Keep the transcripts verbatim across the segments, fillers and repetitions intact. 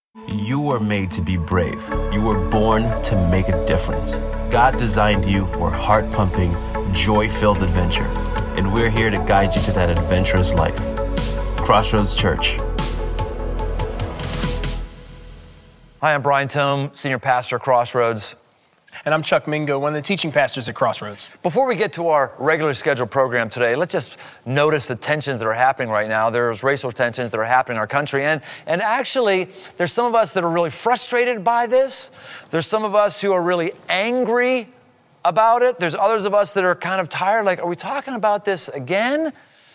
You were made to be brave. You were born to make a difference. God designed you for heart-pumping, joy-filled adventure, and we're here to guide you to that adventurous life. Crossroads Church. Hi, I'm Brian Tome, Senior Pastor at Crossroads. And I'm Chuck Mingo, one of the teaching pastors at Crossroads. Before we get to our regular scheduled program today, let's just notice the tensions that are happening right now. There's racial tensions that are happening in our country. And, and actually, there's some of us that are really frustrated by this. There's some of us who are really angry about it. There's others of us that are kind of tired, like, are we talking about this again?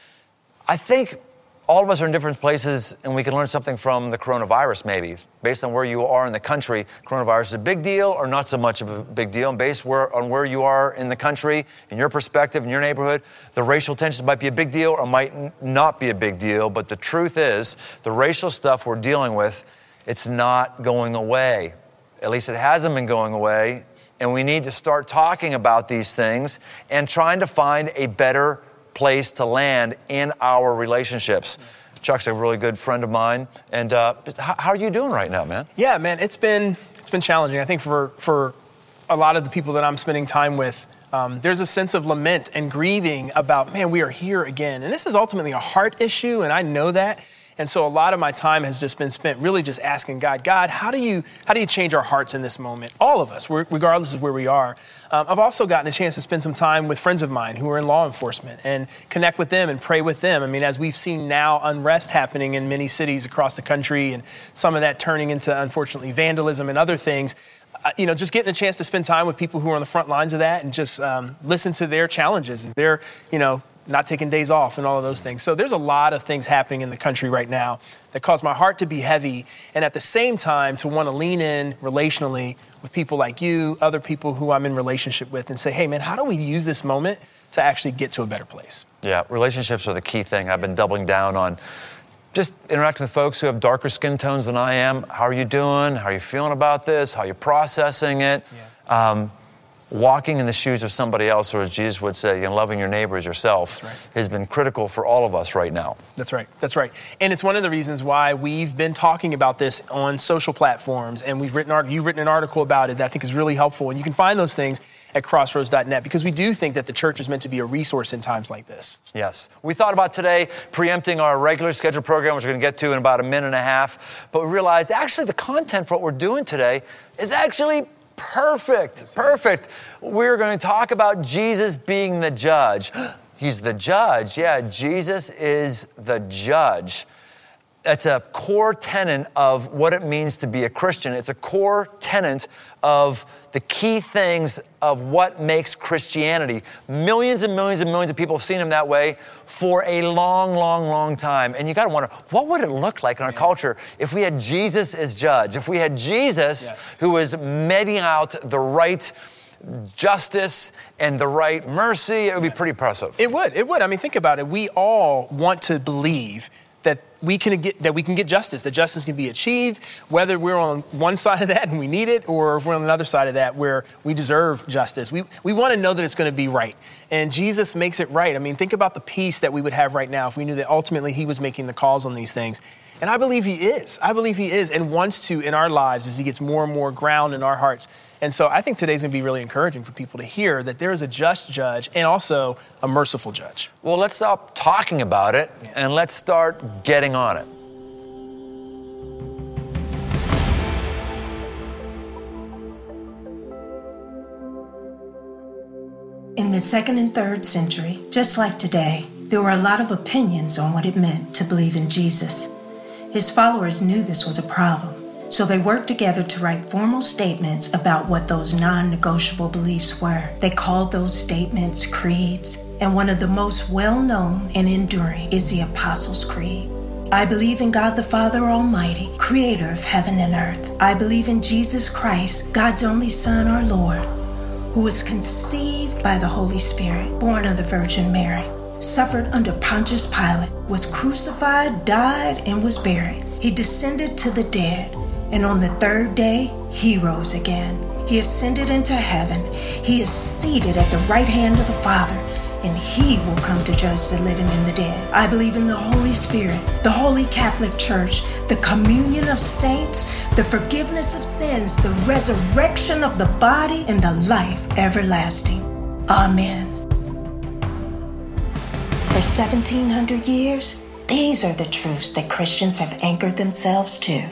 I think all of us are in different places, and we can learn something from the coronavirus, maybe. Based on where you are in the country, coronavirus is a big deal or not so much of a big deal. And based where, on where you are in the country, in your perspective, in your neighborhood, the racial tensions might be a big deal or might n- not be a big deal. But the truth is, the racial stuff we're dealing with, it's not going away. At least it hasn't been going away. And we need to start talking about these things and trying to find a better place to land in our relationships. Chuck's a really good friend of mine. And uh, how, how are you doing right now, man? Yeah, man, it's been it's been challenging. I think for for a lot of the people that I'm spending time with, um, there's a sense of lament and grieving about, man, we are here again. And this is ultimately a heart issue, and I know that. And so a lot of my time has just been spent really just asking God, God, how do you how do you change our hearts in this moment? All of us, regardless of where we are. Um, I've also gotten a chance to spend some time with friends of mine who are in law enforcement and connect with them and pray with them. I mean, as we've seen now unrest happening in many cities across the country and some of that turning into, unfortunately, vandalism and other things, uh, you know, just getting a chance to spend time with people who are on the front lines of that and just um, listen to their challenges. They're, you know, not taking days off and all of those things. So there's a lot of things happening in the country right now that cause my heart to be heavy, and at the same time to want to lean in relationally with people like you, other people who I'm in relationship with, and say, hey man, how do we use this moment to actually get to a better place? Yeah, relationships are the key thing. I've been doubling down on just interacting with folks who have darker skin tones than I am. How are you doing? How are you feeling about this? How are you processing it? Yeah. Um, Walking in the shoes of somebody else, or as Jesus would say, and loving your neighbor as yourself, right, has been critical for all of us right now. That's right. That's right. And it's one of the reasons why we've been talking about this on social platforms, and we've written, you've written an article about it that I think is really helpful. And you can find those things at crossroads dot net, because we do think that the church is meant to be a resource in times like this. Yes. We thought about today preempting our regular scheduled program, which we're going to get to in about a minute and a half, but we realized actually the content for what we're doing today is actually perfect, perfect. We're going to talk about Jesus being the judge. He's the judge. Yeah, Jesus is the judge. That's a core tenet of what it means to be a Christian. It's a core tenet of the key things of what makes Christianity. Millions and millions and millions of people have seen him that way for a long, long, long time. And you got to wonder, what would it look like in our yeah. culture if we had Jesus as judge? If we had Jesus yes. who was meting out the right justice and the right mercy, it would be pretty impressive. It would. It would. I mean, think about it. We all want to believe that we can get that we can get justice, that justice can be achieved, whether we're on one side of that and we need it, or if we're on another side of that where we deserve justice. We we want to know that it's going to be right. And Jesus makes it right. I mean, think about the peace that we would have right now if we knew that ultimately he was making the calls on these things. And I believe he is. I believe he is and wants to in our lives as he gets more and more ground in our hearts. And so I think today's going to be really encouraging for people to hear that there is a just judge and also a merciful judge. Well, let's stop talking about it yeah. and let's start getting on it. In the second and third century, just like today, there were a lot of opinions on what it meant to believe in Jesus. His followers knew this was a problem. So they worked together to write formal statements about what those non-negotiable beliefs were. They called those statements creeds, and one of the most well-known and enduring is the Apostles' Creed. I believe in God the Father Almighty, creator of heaven and earth. I believe in Jesus Christ, God's only Son, our Lord, who was conceived by the Holy Spirit, born of the Virgin Mary, suffered under Pontius Pilate, was crucified, died, and was buried. He descended to the dead. And on the third day, he rose again. He ascended into heaven. He is seated at the right hand of the Father. and he will come to judge the living and the dead. I believe in the Holy Spirit, the Holy Catholic Church, the communion of saints, the forgiveness of sins, the resurrection of the body, and the life everlasting. Amen. For seventeen hundred years, these are the truths that Christians have anchored themselves to.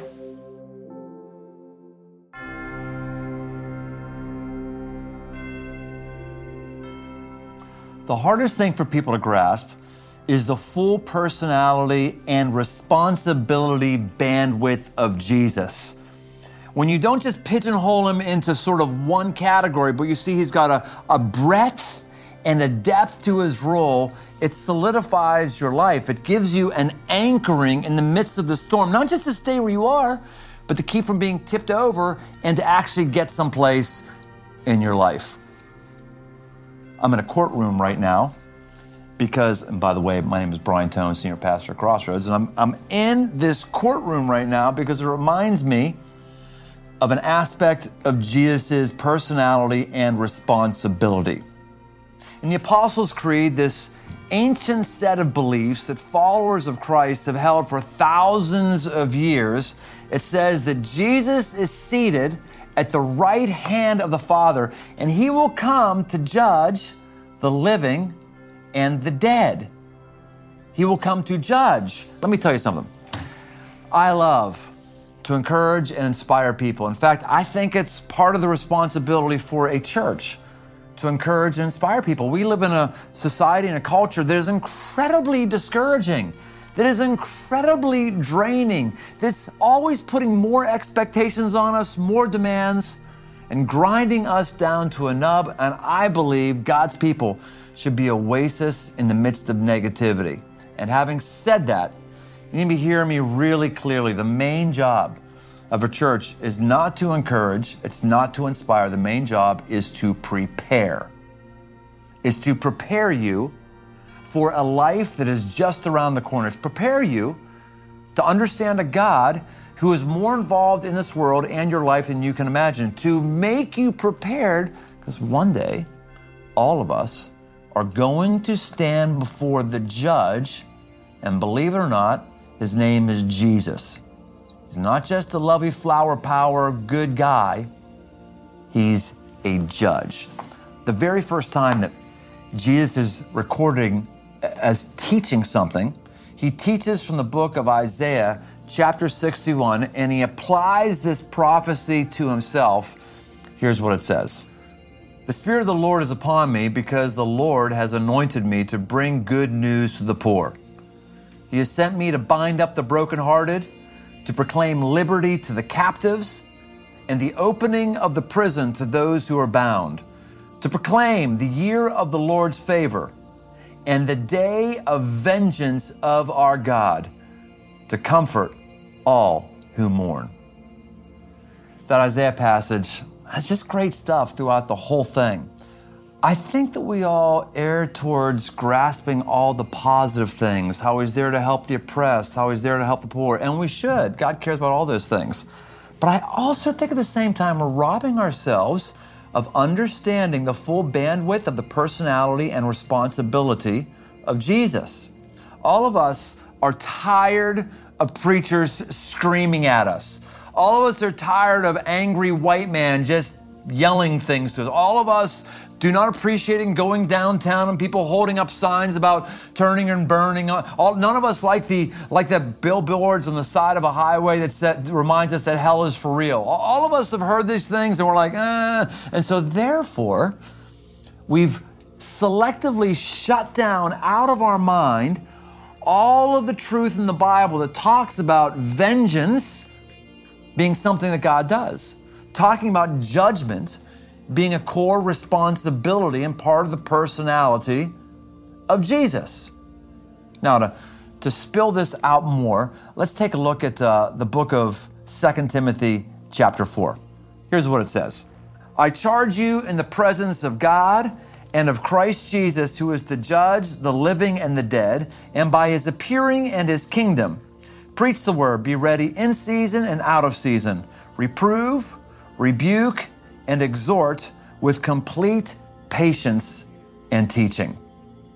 The hardest thing for people to grasp is the full personality and responsibility bandwidth of Jesus. When you don't just pigeonhole him into sort of one category, but you see he's got a, a breadth and a depth to his role, it solidifies your life. It gives you an anchoring in the midst of the storm, not just to stay where you are, but to keep from being tipped over and to actually get someplace in your life. I'm in a courtroom right now because, and by the way, my name is Brian Tone, Senior Pastor at Crossroads, and I'm, I'm in this courtroom right now because it reminds me of an aspect of Jesus' personality and responsibility. In the Apostles' Creed, this ancient set of beliefs that followers of Christ have held for thousands of years, it says that Jesus is seated at the right hand of the Father, and he will come to judge the living and the dead. He will come to judge. Let me tell you something. I love to encourage and inspire people. In fact, I think it's part of the responsibility for a church to encourage and inspire people. We live in a society and a culture that is incredibly discouraging, that is incredibly draining, that's always putting more expectations on us, more demands, and grinding us down to a nub. And I believe God's people should be oasis in the midst of negativity. And having said that, you need to be hearing me really clearly. The main job of a church is not to encourage, it's not to inspire. The main job is to prepare, is to prepare you for a life that is just around the corner. It's prepare you to understand a God who is more involved in this world and your life than you can imagine, to make you prepared, because one day, all of us are going to stand before the judge, and believe it or not, his name is Jesus. He's not just a lovey flower power good guy, he's a judge. The very first time that Jesus is recording as teaching something, he teaches from the book of Isaiah, chapter sixty-one, and he applies this prophecy to himself. Here's what it says. The Spirit of the Lord is upon me because the Lord has anointed me to bring good news to the poor. He has sent me to bind up the brokenhearted, to proclaim liberty to the captives, and the opening of the prison to those who are bound, to proclaim the year of the Lord's favor and the day of vengeance of our God, to comfort all who mourn. That Isaiah passage has just great stuff throughout the whole thing. I think that we all err towards grasping all the positive things, how he's there to help the oppressed, how he's there to help the poor, and we should. God cares about all those things. But I also think at the same time we're robbing ourselves of understanding the full bandwidth of the personality and responsibility of Jesus. All of us are tired of preachers screaming at us. All of us are tired of angry white men just yelling things to us. All of us do not appreciate going downtown and people holding up signs about turning and burning. All, none of us like the like the billboards on the side of a highway that set, reminds us that hell is for real. All of us have heard these things and we're like, eh. And so therefore, we've selectively shut down out of our mind all of the truth in the Bible that talks about vengeance being something that God does, talking about judgment being a core responsibility and part of the personality of Jesus. Now, to, to spill this out more, let's take a look at uh, the book of Second Timothy chapter four. Here's what it says. I charge you in the presence of God and of Christ Jesus, who is to judge the living and the dead, and by his appearing and his kingdom, preach the word, be ready in season and out of season, reprove, rebuke, and exhort with complete patience and teaching.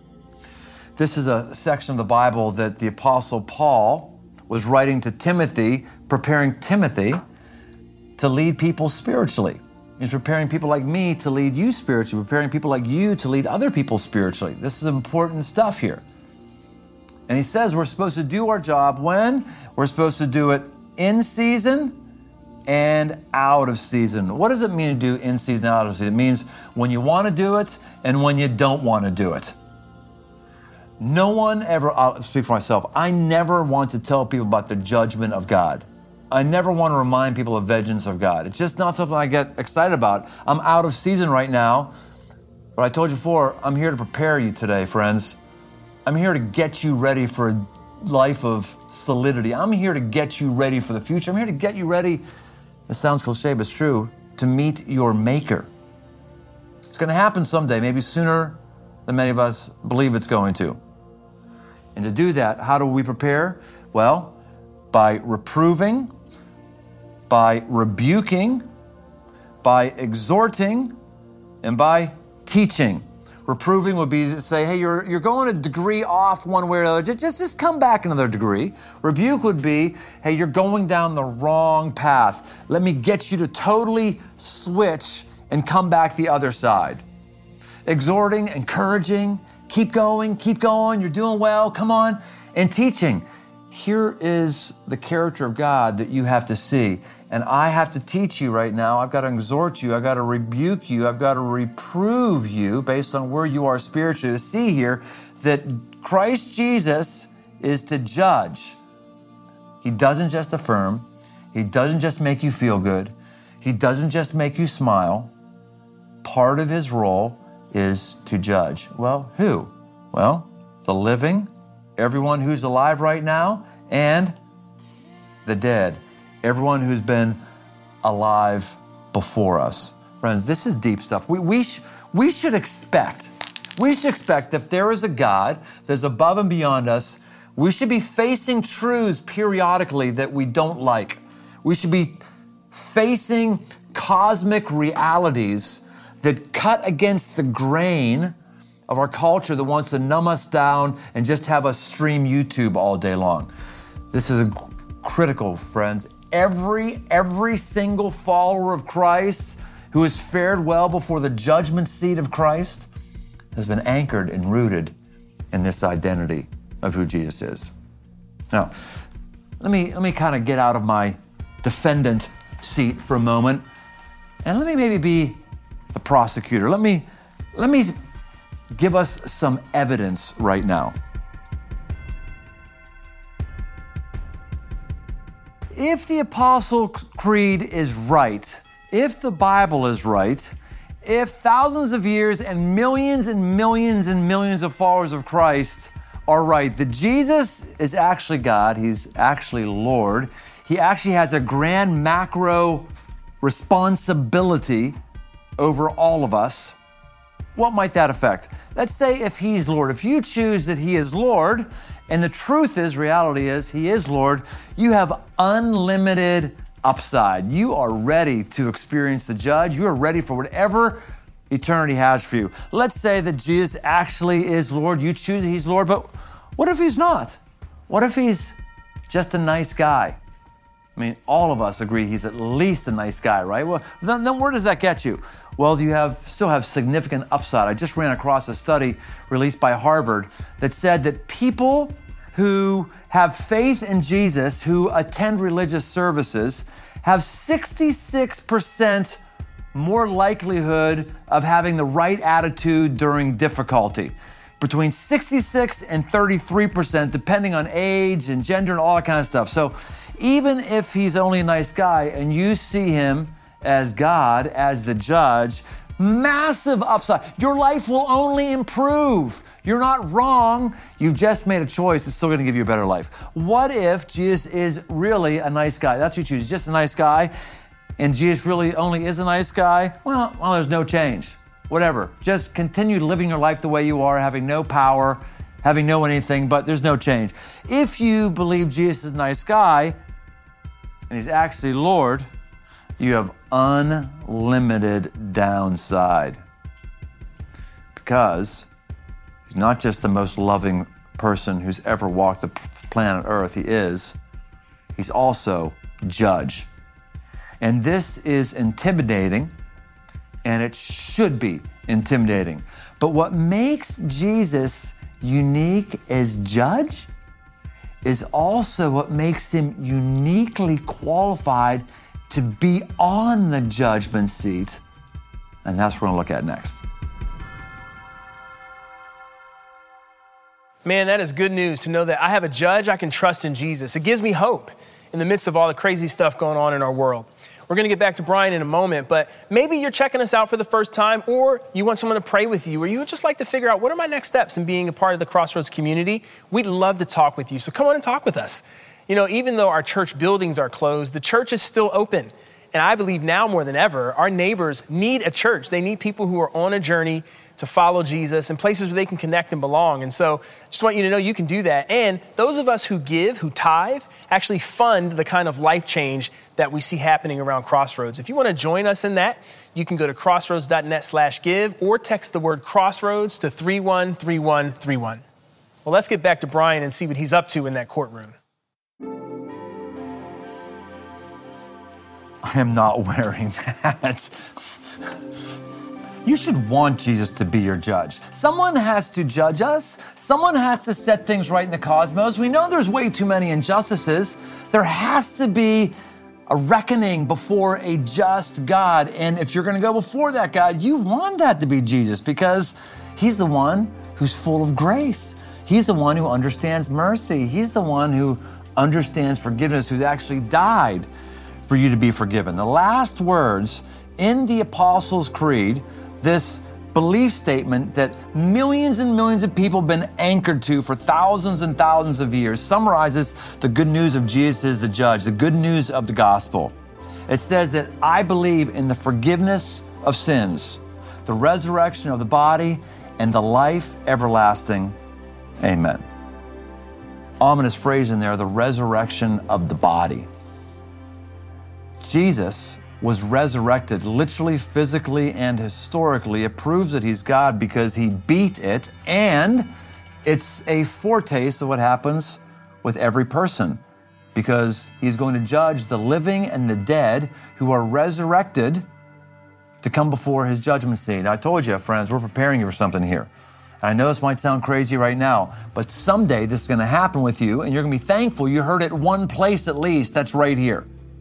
This is a section of the Bible that the Apostle Paul was writing to Timothy, preparing Timothy to lead people spiritually. He's preparing people like me to lead you spiritually, preparing people like you to lead other people spiritually. This is important stuff here. And he says we're supposed to do our job when? We're supposed to do it in season and out of season. What does it mean to do in season and out of season? It means when you want to do it and when you don't want to do it. No one ever, I'll speak for myself, I never want to tell people about the judgment of God. I never want to remind people of vengeance of God. It's just not something I get excited about. I'm out of season right now, but I told you before, I'm here to prepare you today, friends. I'm here to get you ready for a life of solidity. I'm here to get you ready for the future. I'm here to get you ready, it sounds cliche, but it's true, to meet your Maker. It's going to happen someday, maybe sooner than many of us believe it's going to. And to do that, how do we prepare? Well, by reproving, by rebuking, by exhorting, and by teaching. Reproving would be to say, hey, you're you're going a degree off one way or another. Just, just come back another degree. Rebuke would be, hey, you're going down the wrong path. Let me get you to totally switch and come back the other side. Exhorting, encouraging, keep going, keep going, you're doing well, come on. And teaching. Here is the character of God that you have to see. And I have to teach you right now. I've got to exhort you. I've got to rebuke you. I've got to reprove you based on where you are spiritually to see here that Christ Jesus is to judge. He doesn't just affirm. He doesn't just make you feel good. He doesn't just make you smile. Part of his role is to judge. Well, who? Well, the living, everyone who's alive right now, and the dead, everyone who's been alive before us. Friends, this is deep stuff. We, we, sh- we should expect, we should expect that if there is a God that's above and beyond us, we should be facing truths periodically that we don't like. We should be facing cosmic realities that cut against the grain of our culture that wants to numb us down and just have us stream YouTube all day long. This is critical, friends. Every, every single follower of Christ who has fared well before the judgment seat of Christ has been anchored and rooted in this identity of who Jesus is. Now, let me, let me kind of get out of my defendant seat for a moment, and let me maybe be the prosecutor. Let me, let me give us some evidence right now. If the Apostle Creed is right, if the Bible is right, if thousands of years and millions and millions and millions of followers of Christ are right, that Jesus is actually God, he's actually Lord, he actually has a grand macro responsibility over all of us, what might that affect? Let's say if he's Lord, if you choose that he is Lord, and the truth is, reality is, he is Lord, you have unlimited upside. You are ready to experience the judge. You are ready for whatever eternity has for you. Let's say that Jesus actually is Lord. You choose that he's Lord, but what if he's not? What if he's just a nice guy? I mean, all of us agree he's at least a nice guy, right? Well, then, then where does that get you? Well, you have still have significant upside. I just ran across a study released by Harvard that said that people who have faith in Jesus, who attend religious services, have sixty-six percent more likelihood of having the right attitude during difficulty. Between sixty-six and thirty-three percent, depending on age and gender and all that kind of stuff. So even if he's only a nice guy and you see him as God, as the judge, massive upside. Your life will only improve. You're not wrong. You've just made a choice. It's still going to give you a better life. What if Jesus is really a nice guy? That's what you choose. He's just a nice guy. And Jesus really only is a nice guy? Well, well, there's no change. Whatever. Just continue living your life the way you are, having no power, having no anything, but there's no change. If you believe Jesus is a nice guy, and he's actually Lord, you have unlimited downside. Because he's not just the most loving person who's ever walked the planet Earth. He is. He's also judge. And this is intimidating, and it should be intimidating. But what makes Jesus unique as judge is also what makes him uniquely qualified to be on the judgment seat. And that's what we're gonna look at next. Man, that is good news to know that I have a judge I can trust in Jesus. It gives me hope in the midst of all the crazy stuff going on in our world. We're going to get back to Brian in a moment, but maybe you're checking us out for the first time, or you want someone to pray with you, or you would just like to figure out what are my next steps in being a part of the Crossroads community. We'd love to talk with you, so come on and talk with us. You know, even though our church buildings are closed, the church is still open. And I believe now more than ever, our neighbors need a church. They need people who are on a journey to follow Jesus and places where they can connect and belong. And so I just want you to know you can do that. And those of us who give, who tithe, actually fund the kind of life change that we see happening around Crossroads. If you want to join us in that, you can go to crossroads.net slash give or text the word Crossroads to three one three one three one. Well, let's get back to Brian and see what he's up to in that courtroom. I am not wearing that. You should want Jesus to be your judge. Someone has to judge us. Someone has to set things right in the cosmos. We know there's way too many injustices. There has to be a reckoning before a just God. And if you're going to go before that God, you want that to be Jesus, because he's the one who's full of grace. He's the one who understands mercy. He's the one who understands forgiveness, who's actually died for you to be forgiven. The last words in the Apostles' Creed, this belief statement that millions and millions of people have been anchored to for thousands and thousands of years, summarizes the good news of Jesus as the judge, the good news of the gospel. It says that I believe in the forgiveness of sins, the resurrection of the body, and the life everlasting. Amen. Ominous phrase in there, the resurrection of the body. Jesus was resurrected literally, physically, and historically. It proves that he's God because he beat it, and it's a foretaste of what happens with every person, because he's going to judge the living and the dead who are resurrected to come before his judgment seat. I told you, friends, we're preparing you for something here. And I know this might sound crazy right now, but someday this is going to happen with you, and you're going to be thankful you heard it one place at least. That's right here.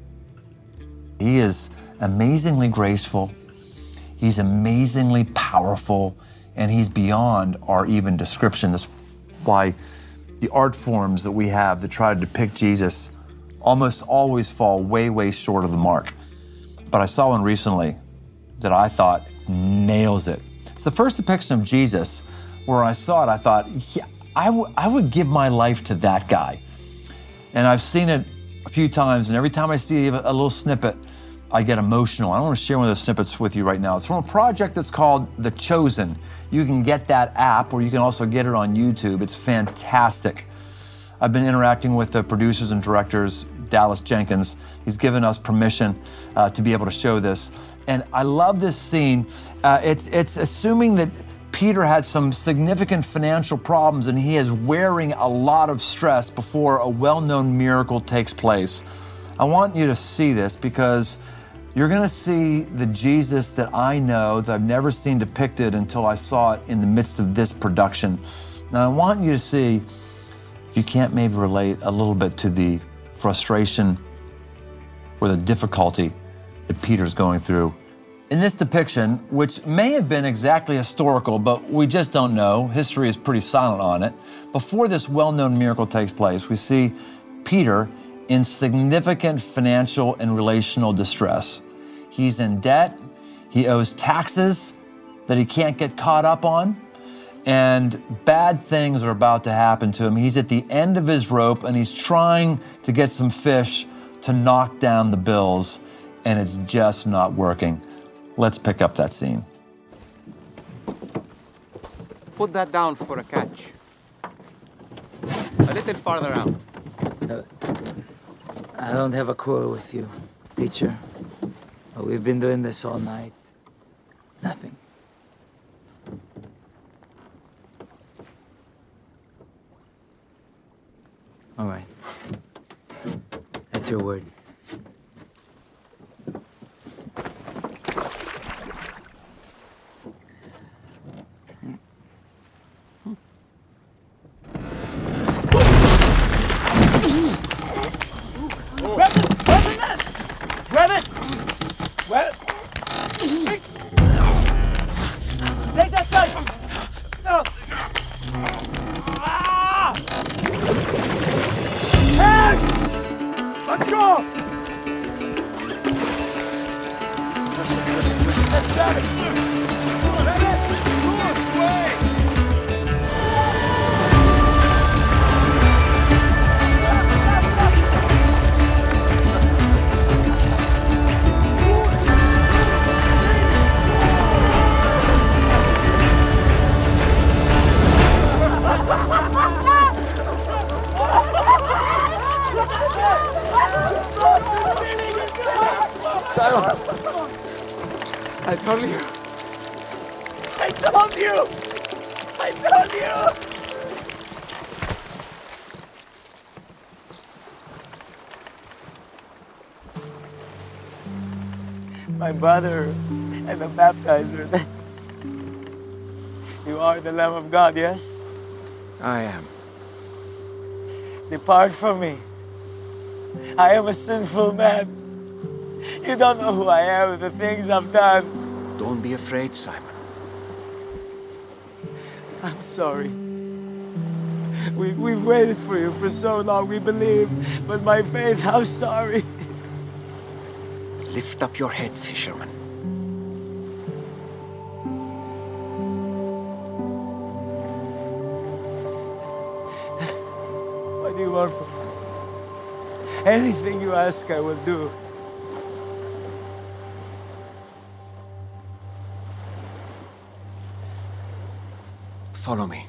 He is amazingly graceful, he's amazingly powerful, and he's beyond our even description. That's why the art forms that we have that try to depict Jesus almost always fall way, way short of the mark. But I saw one recently that I thought nails it. It's the first depiction of Jesus where I saw it, I thought, yeah, I, w- I would give my life to that guy. And I've seen it a few times, and every time I see a little snippet, I get emotional. I want to share one of those snippets with you right now. It's from a project that's called The Chosen. You can get that app, or you can also get it on YouTube. It's fantastic. I've been interacting with the producers and directors, Dallas Jenkins. He's given us permission uh, to be able to show this. And I love this scene. Uh, it's, it's assuming that Peter had some significant financial problems and he is wearing a lot of stress before a well-known miracle takes place. I want you to see this because you're going to see the Jesus that I know, that I've never seen depicted until I saw it in the midst of this production. Now, I want you to see, if you can't maybe relate a little bit to the frustration or the difficulty that Peter's going through. In this depiction, which may have been exactly historical, but we just don't know, history is pretty silent on it, before this well-known miracle takes place, we see Peter in significant financial and relational distress. He's in debt, he owes taxes that he can't get caught up on, and bad things are about to happen to him. He's at the end of his rope and he's trying to get some fish to knock down the bills, and it's just not working. Let's pick up that scene. Put that down for a catch. A little farther out. Uh, I don't have a quarrel with you, teacher. We've been doing this all night. Nothing. All right. At your word. I told you. I told you. I told you. My brother and the baptizer. You are the Lamb of God, yes? I am. Depart from me. I am a sinful man. You don't know who I am and the things I've done. Don't be afraid, Simon. I'm sorry. We, we've waited for you for so long, we believe. But my faith, I'm sorry. Lift up your head, fisherman. What do you want from me? Anything you ask, I will do. Follow me.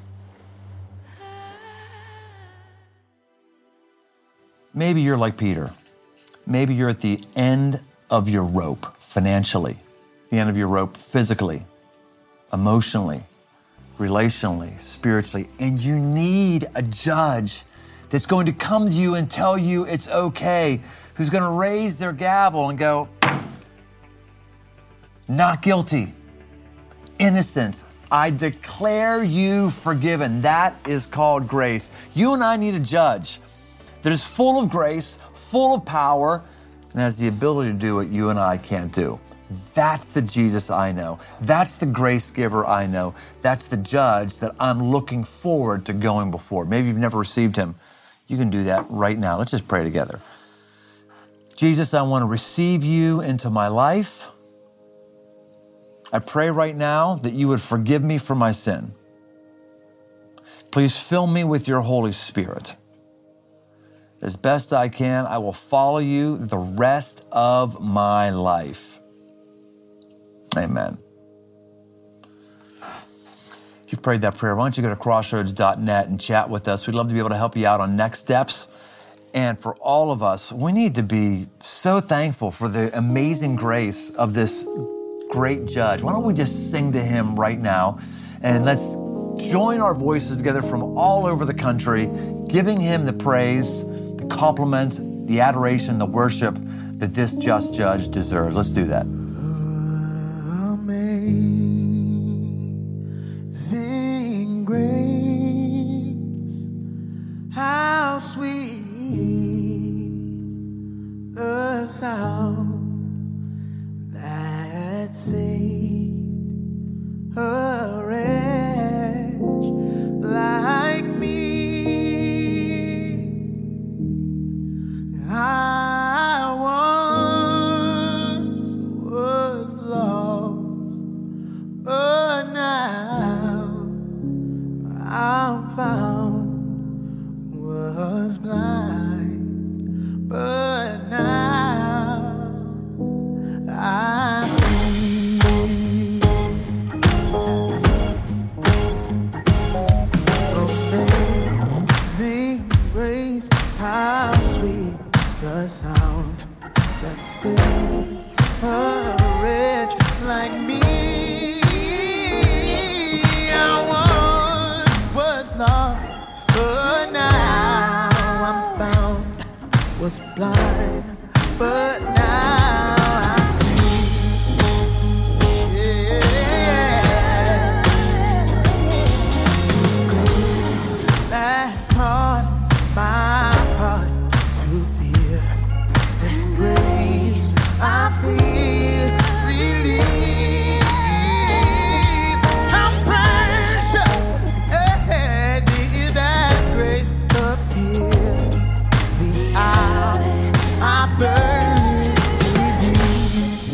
Maybe you're like Peter. Maybe you're at the end of your rope financially, the end of your rope physically, emotionally, relationally, spiritually, and you need a judge that's going to come to you and tell you it's okay, who's going to raise their gavel and go, not guilty, innocent, I declare you forgiven. That is called grace. You and I need a judge that is full of grace, full of power, and has the ability to do what you and I can't do. That's the Jesus I know. That's the grace giver I know. That's the judge that I'm looking forward to going before. Maybe you've never received him. You can do that right now. Let's just pray together. Jesus, I want to receive you into my life. I pray right now that you would forgive me for my sin. Please fill me with your Holy Spirit. As best I can, I will follow you the rest of my life. Amen. If you prayed that prayer, why don't you go to crossroads dot net and chat with us? We'd love to be able to help you out on next steps. And for all of us, we need to be so thankful for the amazing grace of this great judge. Why don't we just sing to him right now, and let's join our voices together from all over the country, giving him the praise, the compliment, the adoration, the worship that this just judge deserves. Let's do that. Amazing grace, how sweet the sound that saved a wretch like me. I once was lost, but now I'm found. Was blind, but now I see. Amazing grace, how sweet the sound that saved a wretch like me. I once was lost, but now I'm was blind, but now I see. Yeah. Tis grace that taught my heart to fear, and grace I feel relief. How precious eh, did that grace appear the hour I first believed.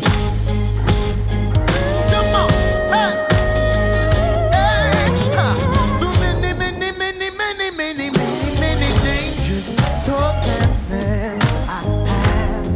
Come on, hey, hey, ha. Through many, many, many, many, many, many, many dangers, toils and snares, I have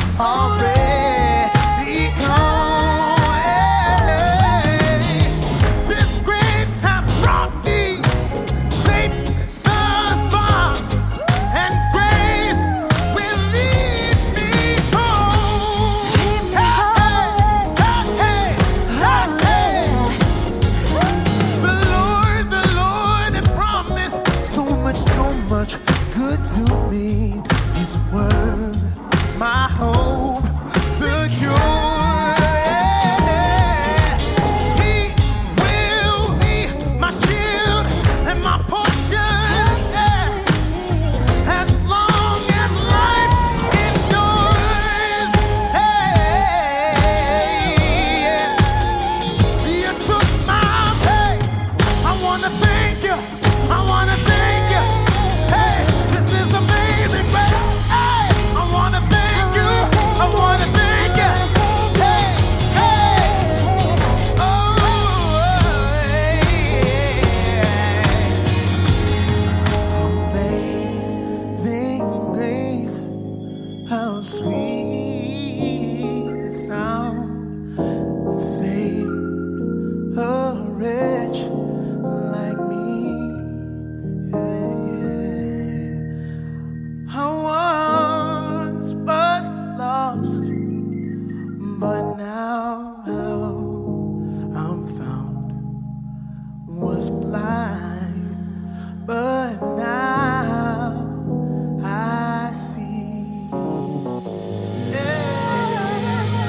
already gone. Hey, this grace hath brought me safe thus far, and grace will lead me home. Hey, hey, hey, hey, hey. The Lord, the Lord had promised so much, so much good to me. His word, my hope secure. He will be my shield and my portion, as long as life endures. Hey, you took my place. I wanna thank you. I wanna thank you. Hey, this is amazing grace. Hey, I wanna thank you. I wanna thank you. Hey, hey. Oh, amazing grace, how sweet the sound that saved a wretch like me. Yeah. I once was lost, but now I'm found. Was blind, but now I see. Yeah.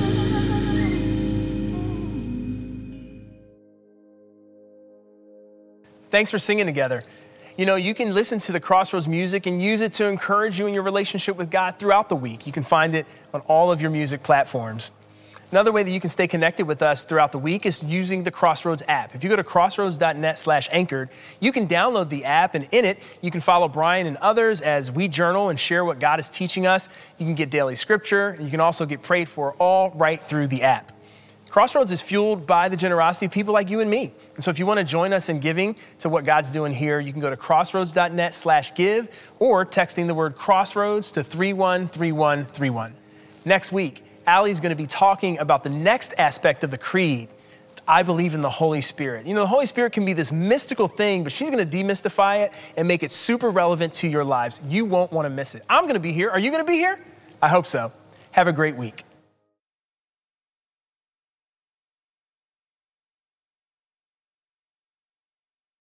Thanks for singing together. You know, you can listen to the Crossroads music and use it to encourage you in your relationship with God throughout the week. You can find it on all of your music platforms. Another way that you can stay connected with us throughout the week is using the Crossroads app. If you go to crossroads.net slash anchored, you can download the app, and in it, you can follow Brian and others as we journal and share what God is teaching us. You can get daily scripture, and you can also get prayed for all right through the app. Crossroads is fueled by the generosity of people like you and me. And so if you want to join us in giving to what God's doing here, you can go to crossroads.net slash give or texting the word Crossroads to three one three one three one. Next week, Allie's going to be talking about the next aspect of the creed. I believe in the Holy Spirit. You know, the Holy Spirit can be this mystical thing, but she's going to demystify it and make it super relevant to your lives. You won't want to miss it. I'm going to be here. Are you going to be here? I hope so. Have a great week.